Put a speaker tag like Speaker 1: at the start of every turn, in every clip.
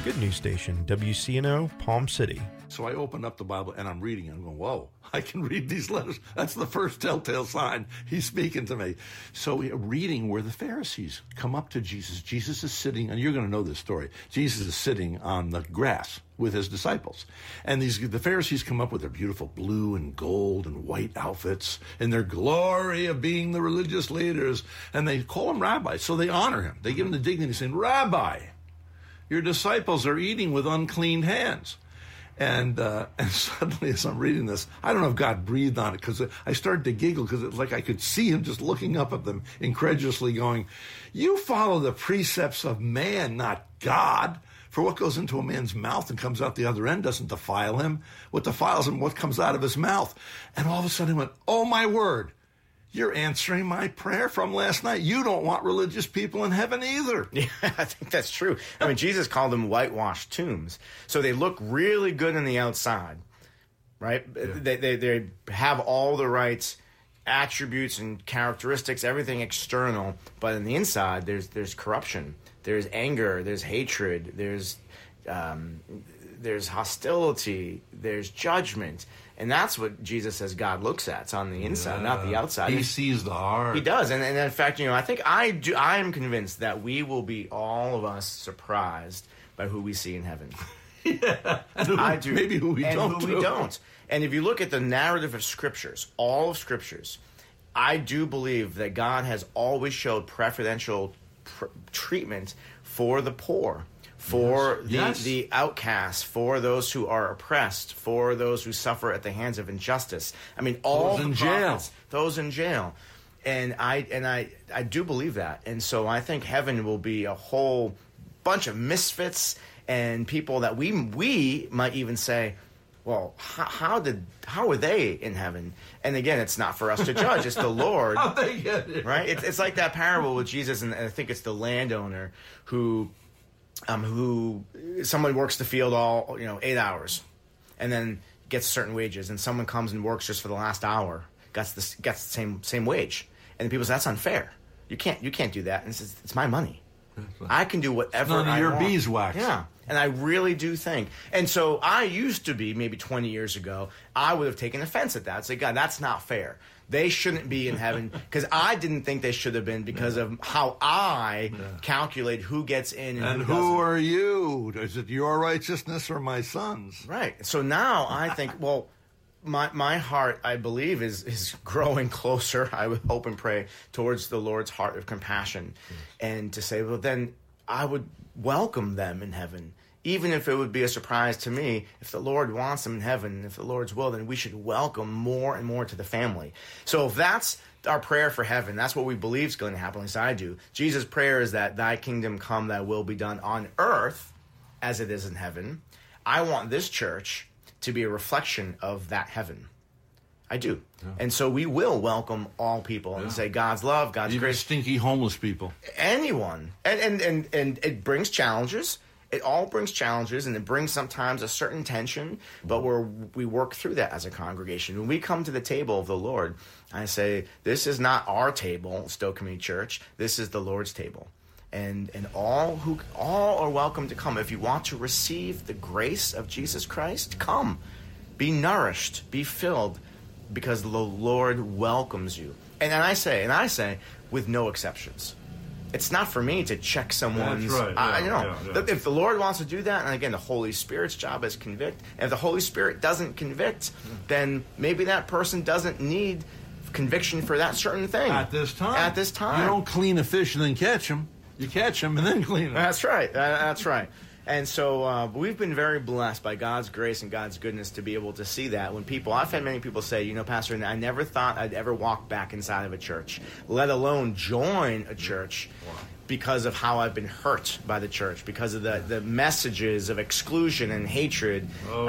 Speaker 1: Good news station, WCNO, Palm City.
Speaker 2: So I opened up the Bible and I'm reading. I'm going, whoa, I can read these letters. That's the first telltale sign. He's speaking to me. So we're reading where the Pharisees come up to Jesus. Jesus is sitting, and you're going to know this story. Jesus is sitting on the grass with his disciples. And the Pharisees come up with their beautiful blue and gold and white outfits and their glory of being the religious leaders. And they call him rabbi. So they honor him. They give him the dignity saying, Rabbi, your disciples are eating with unclean hands. And suddenly, as I'm reading this, I don't know if God breathed on it, because I started to giggle, because it's like I could see him just looking up at them incredulously going, you follow the precepts of man, not God. For what goes into a man's mouth and comes out the other end doesn't defile him. What defiles him, what comes out of his mouth. And all of a sudden I went, oh my word, you're answering my prayer from last night. You don't want religious people in heaven either.
Speaker 3: Yeah, I think that's true. I mean, Jesus called them whitewashed tombs. So they look really good on the outside, right? Yeah. They have all the right attributes and characteristics, everything external. But on the inside, there's corruption. There's anger. There's hatred. There's hostility. There's judgment. And that's what Jesus says God looks at. It's on the inside, not the outside.
Speaker 2: He sees the heart.
Speaker 3: He does. And in fact, I think I am convinced that we will be, all of us, surprised by who we see in heaven.
Speaker 2: Yeah.
Speaker 3: I do.
Speaker 2: Maybe who we don't.
Speaker 3: And if you look at the narrative of Scriptures, all of Scriptures, I do believe that God has always showed preferential treatment for the poor, for the outcasts, for those who are oppressed, for those who suffer at the hands of injustice. I mean, all those in jail. And I do believe that. And so I think heaven will be a whole bunch of misfits and people that we might even say, well, how were they in heaven? And again, it's not for us to judge. It's the Lord.
Speaker 2: How'd they get it?
Speaker 3: Right? It's like that parable with Jesus, and I think it's the landowner who someone works the field all 8 hours, and then gets certain wages, and someone comes and works just for the last hour, gets the same wage, and people say that's unfair. You can't do that. And it says, it's my money. I can do whatever I want.
Speaker 2: None of your beeswax.
Speaker 3: Yeah. And I really do think. And so I used to be, maybe 20 years ago, I would have taken offense at that. I'd say, God, that's not fair. They shouldn't be in heaven, because I didn't think they should have been, because of how I calculate who gets in and who doesn't.
Speaker 2: Who are you? Is it your righteousness or my son's?
Speaker 3: Right. So now I think, well, my heart, I believe, is growing closer, I would hope and pray, towards the Lord's heart of compassion. And to say, well, then I would welcome them in heaven, even if it would be a surprise to me. If the Lord wants them in heaven, if the Lord's will, then we should welcome more and more to the family. So if that's our prayer for heaven, that's what we believe is going to happen, at least I do. Jesus' prayer is that thy kingdom come, thy will be done on earth as it is in heaven. I want this church to be a reflection of that heaven. I do. Yeah. And so we will welcome all people and say God's love, God's grace.
Speaker 2: Stinky homeless people.
Speaker 3: Anyone. And it brings challenges. It all brings challenges, and it brings sometimes a certain tension, but we work through that as a congregation. When we come to the table of the Lord, I say, this is not our table, Stowe Community Church. This is the Lord's table. And all are welcome to come. If you want to receive the grace of Jesus Christ, come. Be nourished, be filled, because the Lord welcomes you. And I say, with no exceptions. It's not for me to check someone's...
Speaker 2: That's right.
Speaker 3: If the Lord wants to do that, and again, the Holy Spirit's job is convict. And if the Holy Spirit doesn't convict, then maybe that person doesn't need conviction for that certain thing.
Speaker 2: At this time. You don't clean a fish and then catch him. You catch them and then clean them.
Speaker 3: That's right. That's right. And so we've been very blessed by God's grace and God's goodness to be able to see that. I've had many people say, Pastor, I never thought I'd ever walk back inside of a church, let alone join a church, because of how I've been hurt by the church, because of the messages of exclusion and hatred.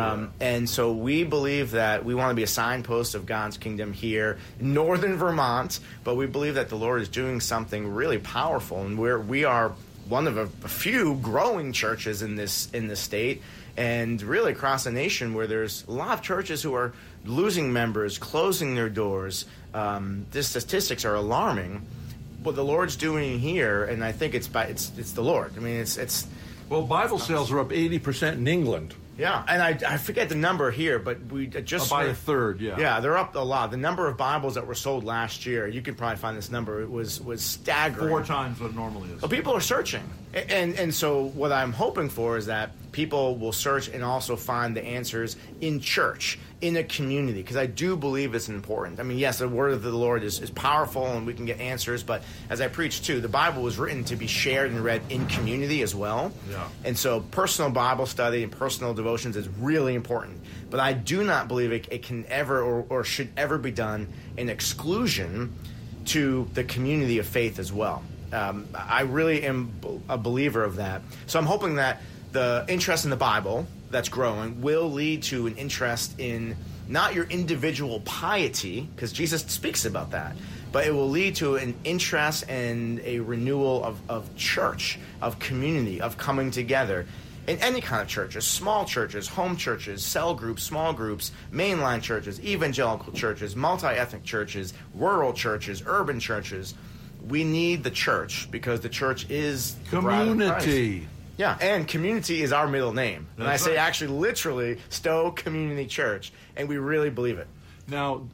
Speaker 3: And so we believe that we want to be a signpost of God's kingdom here in northern Vermont, but we believe that the Lord is doing something really powerful, and we are one of a few growing churches in this state, and really across the nation, where there's a lot of churches who are losing members, closing their doors. The statistics are alarming. What the Lord's doing here, and I think it's the Lord. I mean, it's
Speaker 2: Well, Bible sales are up 80% in England.
Speaker 3: Yeah, and I forget the number here, but we just...
Speaker 2: By a third, yeah.
Speaker 3: Yeah, they're up a lot. The number of Bibles that were sold last year, you can probably find this number, it was staggering.
Speaker 2: 4 times what it normally is.
Speaker 3: But people are searching. And so what I'm hoping for is that people will search and also find the answers in church, in a community, because I do believe it's important. I mean, yes, the word of the Lord is powerful and we can get answers, but as I preach too, the Bible was written to be shared and read in community as well.
Speaker 2: Yeah.
Speaker 3: And so personal Bible study and personal devotions is really important. But I do not believe it can ever or should ever be done in exclusion to the community of faith as well. I really am a believer of that. So I'm hoping that the interest in the Bible that's growing will lead to an interest in not your individual piety, because Jesus speaks about that, but it will lead to an interest and a renewal of church, of community, of coming together. In any kind of churches, small churches, home churches, cell groups, small groups, mainline churches, evangelical churches, multi-ethnic churches, rural churches, urban churches. We need the church because the church is the bride of Christ.
Speaker 2: Community.
Speaker 3: Yeah, and community is our middle name. And I say actually literally Stowe Community Church, and we really believe it.
Speaker 2: Now,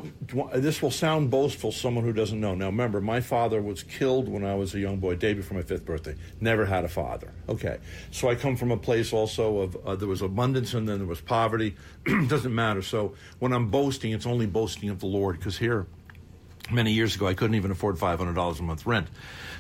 Speaker 2: this will sound boastful, someone who doesn't know. Now, remember, my father was killed when I was a young boy, day before my 5th birthday. Never had a father. Okay. So I come from a place also of, there was abundance and then there was poverty. Doesn't matter. So when I'm boasting, it's only boasting of the Lord, because here, many years ago, I couldn't even afford $500 a month rent.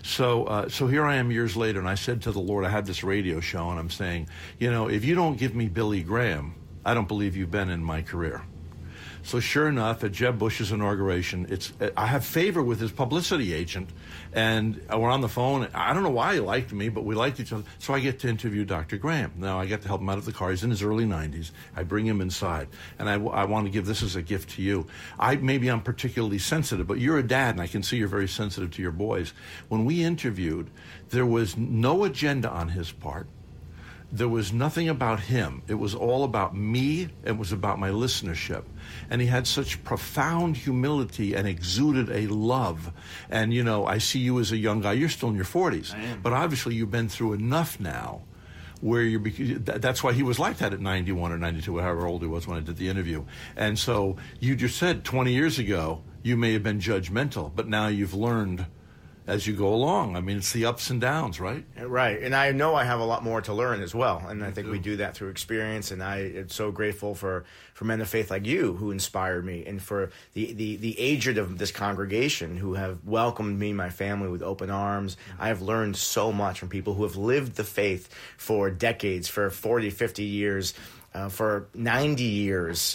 Speaker 2: So here I am years later, and I said to the Lord, I had this radio show, and I'm saying, if you don't give me Billy Graham, I don't believe you've been in my career. So sure enough, at Jeb Bush's inauguration, I have favor with his publicity agent, and we're on the phone. I don't know why he liked me, but we liked each other. So I get to interview Dr. Graham. Now I get to help him out of the car. He's in his early 90s. I bring him inside, and I want to give this as a gift to you. Maybe I'm particularly sensitive, but you're a dad, and I can see you're very sensitive to your boys. When we interviewed, there was no agenda on his part. There was nothing about him. It was all about me. It was about my listenership. And he had such profound humility and exuded a love. And, I see you as a young guy. You're still in your 40s.
Speaker 3: I am.
Speaker 2: But obviously you've been through enough now where that's why he was like that at 91 or 92, however old he was when I did the interview. And so you just said 20 years ago you may have been judgmental, but now you've learned as you go along. I mean, it's the ups and downs, right?
Speaker 3: Right. And I know I have a lot more to learn as well. And I think we do that through experience. And I am so grateful for men of faith like you who inspired me, and for the aged of this congregation who have welcomed me, my family, with open arms. I have learned so much from people who have lived the faith for decades, for 40, 50 years, for 90 years.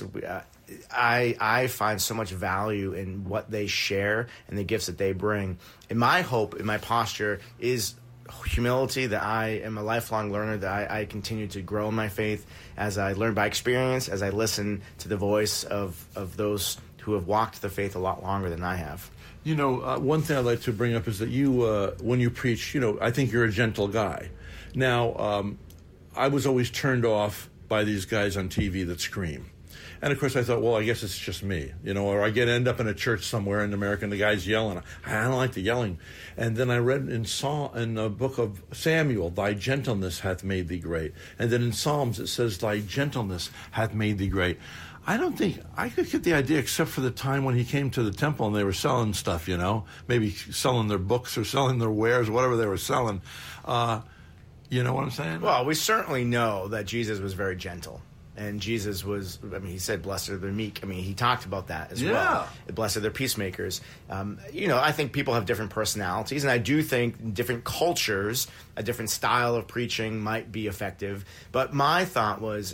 Speaker 3: I find so much value in what they share and the gifts that they bring. And my hope and my posture is humility, that I am a lifelong learner, that I continue to grow in my faith as I learn by experience, as I listen to the voice of those who have walked the faith a lot longer than I have.
Speaker 2: One thing I'd like to bring up is that you, when you preach, I think you're a gentle guy. Now, I was always turned off by these guys on TV that scream. And, of course, I thought, well, I guess it's just me, or I end up in a church somewhere in America and the guy's yelling. I don't like the yelling. And then I read in the book of Samuel, thy gentleness hath made thee great. And then in Psalms it says, thy gentleness hath made thee great. I don't think I could get the idea, except for the time when he came to the temple and they were selling stuff, maybe selling their books or selling their wares, whatever they were selling. You know what I'm saying?
Speaker 3: Well, we certainly know that Jesus was very gentle. And Jesus was, he said, blessed are the meek. He talked about that as well. Blessed are the peacemakers. I think people have different personalities, and I do think different cultures, a different style of preaching might be effective. But my thought was,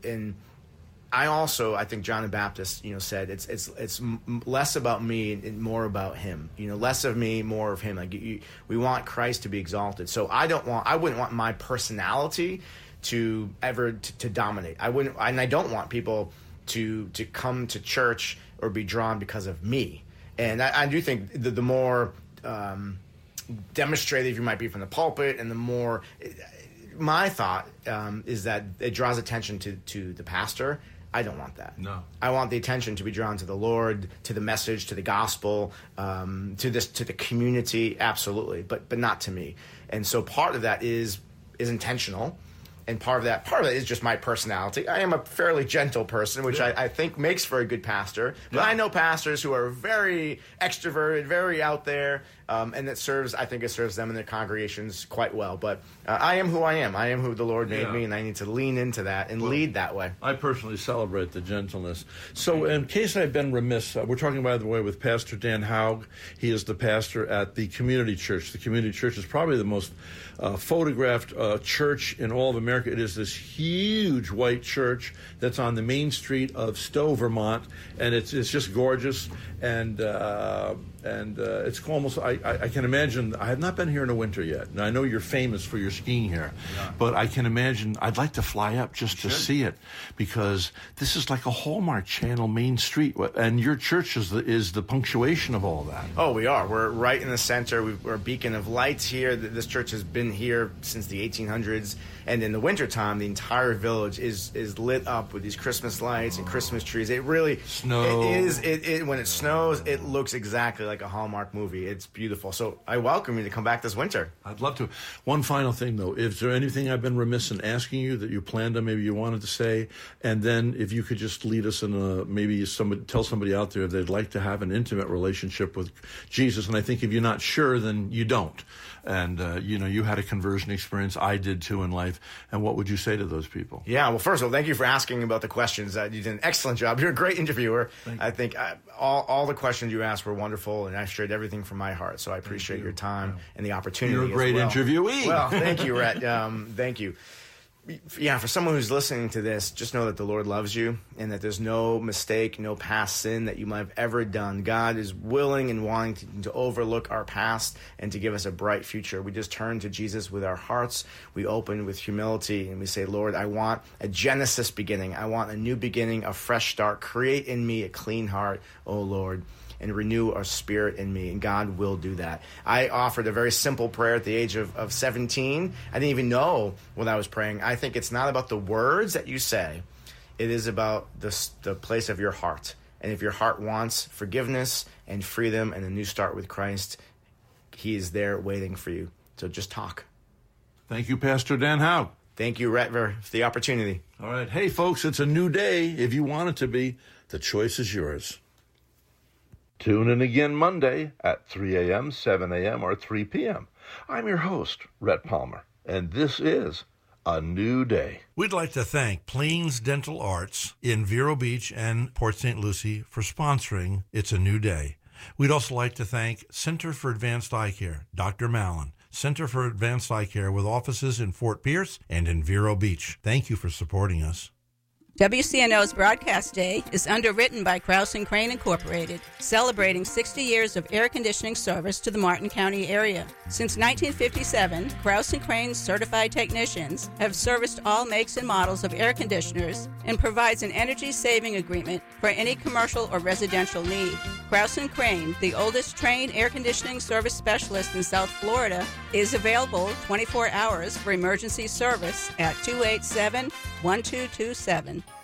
Speaker 3: I think John the Baptist, said it's less about me and more about him. Less of me, more of him. We want Christ to be exalted. So I wouldn't want my personality to dominate. I don't want people to come to church or be drawn because of me. And I do think the more demonstrative you might be from the pulpit, and the more, my thought is that it draws attention to the pastor. I don't want that.
Speaker 2: No.
Speaker 3: I want the attention to be drawn to the Lord, to the message, to the gospel, to the community, absolutely, but not to me. And so part of that is is intentional. And part of that is just my personality. I am a fairly gentle person, which I think makes for a good pastor. But I know pastors who are very extroverted, very out there, and it serves them and their congregations quite well. But I am who I am. I am who the Lord made me, and I need to lean into that and lead that way.
Speaker 2: I personally celebrate the gentleness. So in case I've been remiss, we're talking, by the way, with Pastor Dan Haug. He is the pastor at the Community Church. The Community Church is probably the most photographed church in all of America. It is this huge white church that's on the main street of Stowe, Vermont, and it's just gorgeous, and it's almost, I can imagine. I have not been here in the winter yet, and I know you're famous for your skiing here, but I can imagine. I'd like to fly up just to see it, because this is like a Hallmark Channel main street, and your church is the punctuation of all that.
Speaker 3: Oh, we are. We're right in the center. We're a beacon of lights here. This church has been here since the 1800s, and in the wintertime, the entire village is lit up with these Christmas lights and Christmas trees. It really
Speaker 2: snow.
Speaker 3: When it snows, it looks exactly like a Hallmark movie. It's beautiful. So I welcome you to come back this winter.
Speaker 2: I'd love to. One final thing, though. Is there anything I've been remiss in asking you that you planned on, maybe you wanted to say? And then if you could just lead us in tell somebody out there if they'd like to have an intimate relationship with Jesus. And I think if you're not sure, then you don't. And, you had a conversion experience. I did, too, in life. And what would you say to those people?
Speaker 3: Yeah, well, first of all, thank you for asking about the questions. You did an excellent job. You're a great interviewer. I think all the questions you asked were wonderful, and I shared everything from my heart. So I appreciate your time and the opportunity.
Speaker 2: You're a great interviewee.
Speaker 3: Well, thank you, Rhett. Thank you. Yeah, for someone who's listening to this, just know that the Lord loves you and that there's no mistake, no past sin that you might have ever done. God is willing and wanting to overlook our past and to give us a bright future. We just turn to Jesus with our hearts. We open with humility and we say, Lord, I want a Genesis beginning. I want a new beginning, a fresh start. Create in me a clean heart, O Lord, and renew our spirit in me, and God will do that. I offered a very simple prayer at the age of 17. I didn't even know what I was praying. I think it's not about the words that you say. It is about the place of your heart. And if your heart wants forgiveness and freedom and a new start with Christ, he is there waiting for you. So just talk.
Speaker 2: Thank you, Pastor Dan Haug.
Speaker 3: Thank you, Rhett, for the opportunity.
Speaker 2: All right. Hey, folks, it's a new day. If you want it to be, the choice is yours. Tune in again Monday at 3 a.m., 7 a.m., or 3 p.m. I'm your host, Rhett Palmer, and this is A New Day.
Speaker 1: We'd like to thank Plains Dental Arts in Vero Beach and Port St. Lucie for sponsoring It's a New Day. We'd also like to thank Center for Advanced Eye Care, Dr. Mallon, Center for Advanced Eye Care with offices in Fort Pierce and in Vero Beach. Thank you for supporting us.
Speaker 4: WCNO's Broadcast Day is underwritten by Krause & Crane Incorporated, celebrating 60 years of air conditioning service to the Martin County area. Since 1957, Krause & Crane's certified technicians have serviced all makes and models of air conditioners and provides an energy-saving agreement for any commercial or residential need. Krause & Crane, the oldest trained air conditioning service specialist in South Florida, is available 24 hours for emergency service at 287-1227.